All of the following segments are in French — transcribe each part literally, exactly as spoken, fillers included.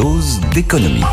dose d'économie.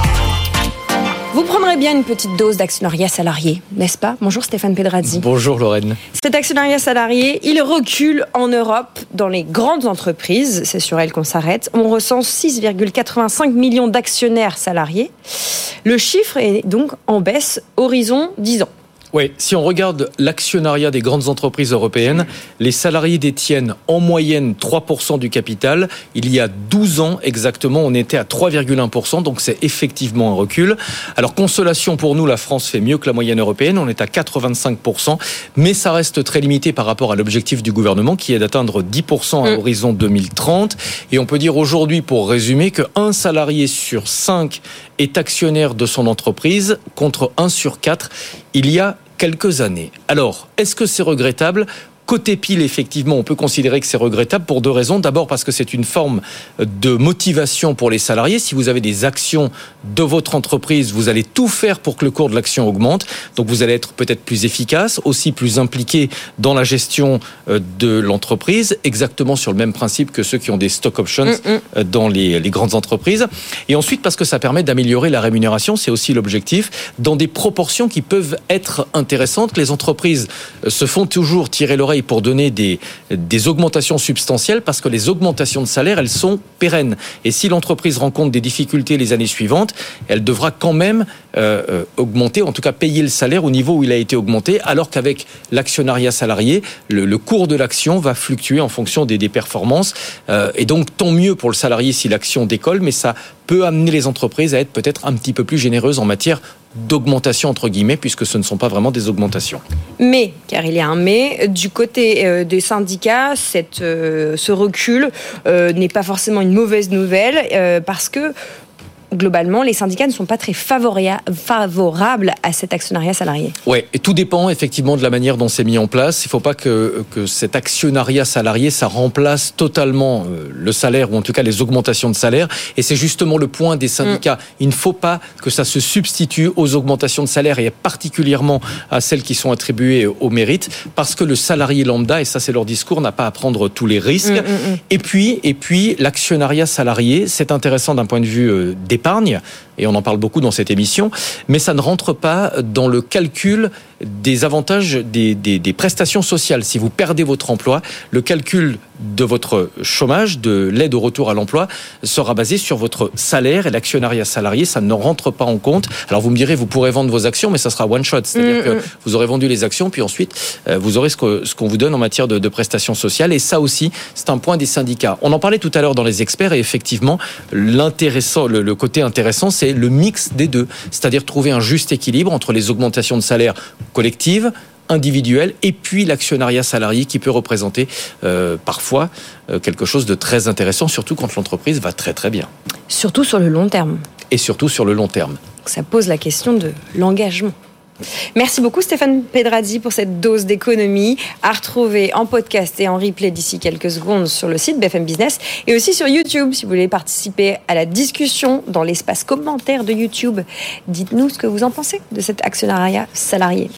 Vous prendrez bien une petite dose d'actionnariat salarié, n'est-ce pas ? Bonjour Stéphane Pedrazzi. Bonjour Lorraine. Cet actionnariat salarié, il recule en Europe dans les grandes entreprises. C'est sur elles qu'on s'arrête. On recense six virgule quatre-vingt-cinq millions d'actionnaires salariés. Le chiffre est donc en baisse horizon dix ans. Oui, si on regarde l'actionnariat des grandes entreprises européennes, les salariés détiennent en moyenne trois pour cent du capital. Il y a douze ans exactement, on était à trois virgule un pour cent, donc c'est effectivement un recul. Alors consolation pour nous, la France fait mieux que la moyenne européenne, on est à quatre-vingt-cinq pour cent, mais ça reste très limité par rapport à l'objectif du gouvernement qui est d'atteindre dix pour cent à horizon deux mille trente. Et on peut dire aujourd'hui, pour résumer, qu'un salarié sur cinq est actionnaire de son entreprise contre un sur quatre il y a quelques années. Alors, est-ce que c'est regrettable ? Côté pile, effectivement, on peut considérer que c'est regrettable pour deux raisons. D'abord parce que c'est une forme de motivation pour les salariés. Si vous avez des actions de votre entreprise, vous allez tout faire pour que le cours de l'action augmente. Donc vous allez être peut-être plus efficace, aussi plus impliqué dans la gestion de l'entreprise, exactement sur le même principe que ceux qui ont des stock options mmh. dans les, les grandes entreprises. Et ensuite parce que ça permet d'améliorer la rémunération, c'est aussi l'objectif, dans des proportions qui peuvent être intéressantes. Les entreprises se font toujours tirer l'oreille pour donner des, des augmentations substantielles parce que les augmentations de salaire, elles sont pérennes. Et si l'entreprise rencontre des difficultés les années suivantes, elle devra quand même euh, augmenter, en tout cas payer le salaire au niveau où il a été augmenté, alors qu'avec l'actionnariat salarié, le, le cours de l'action va fluctuer en fonction des, des performances. Euh, et donc, tant mieux pour le salarié si l'action décolle, mais ça peut amener les entreprises à être peut-être un petit peu plus généreuses en matière d'augmentation entre guillemets, puisque ce ne sont pas vraiment des augmentations. Mais, car il y a un mais, du côté euh, des syndicats, cette, euh, ce recul euh, n'est pas forcément une mauvaise nouvelle, euh, parce que globalement, les syndicats ne sont pas très favoria- favorables à cet actionnariat salarié. Oui, et tout dépend effectivement de la manière dont c'est mis en place. Il ne faut pas que, que cet actionnariat salarié, ça remplace totalement le salaire, ou en tout cas les augmentations de salaire. Et c'est justement le point des syndicats. Mmh. Il ne faut pas que ça se substitue aux augmentations de salaire, et particulièrement à celles qui sont attribuées au mérite, parce que le salarié lambda, et ça c'est leur discours, n'a pas à prendre tous les risques. Mmh, mmh. Et puis, et puis l'actionnariat salarié, c'est intéressant d'un point de vue euh, des épargne, et on en parle beaucoup dans cette émission, mais ça ne rentre pas dans le calcul des avantages des, des, des prestations sociales. Si vous perdez votre emploi, le calcul de votre chômage, de l'aide au retour à l'emploi, sera basé sur votre salaire, et l'actionnariat salarié, ça ne rentre pas en compte. Alors vous me direz, vous pourrez vendre vos actions, mais ça sera one shot, c'est-à-dire mmh, que vous aurez vendu les actions, puis ensuite euh, vous aurez ce, que, ce qu'on vous donne en matière de, de prestations sociales, et ça aussi, c'est un point des syndicats. On en parlait tout à l'heure dans les experts, et effectivement, l'intéressant, le, le côté intéressant, c'est le mix des deux, c'est-à-dire trouver un juste équilibre entre les augmentations de salaire collectives, individuelles, et puis l'actionnariat salarié qui peut représenter euh, parfois euh, quelque chose de très intéressant, surtout quand l'entreprise va très très bien. Surtout sur le long terme. Et surtout sur le long terme. Ça pose la question de l'engagement. Merci beaucoup Stéphane Pedrazzi pour cette dose d'économie à retrouver en podcast et en replay d'ici quelques secondes sur le site B F M Business et aussi sur YouTube si vous voulez participer à la discussion dans l'espace commentaire de YouTube. Dites-nous ce que vous en pensez de cet actionnariat salarié.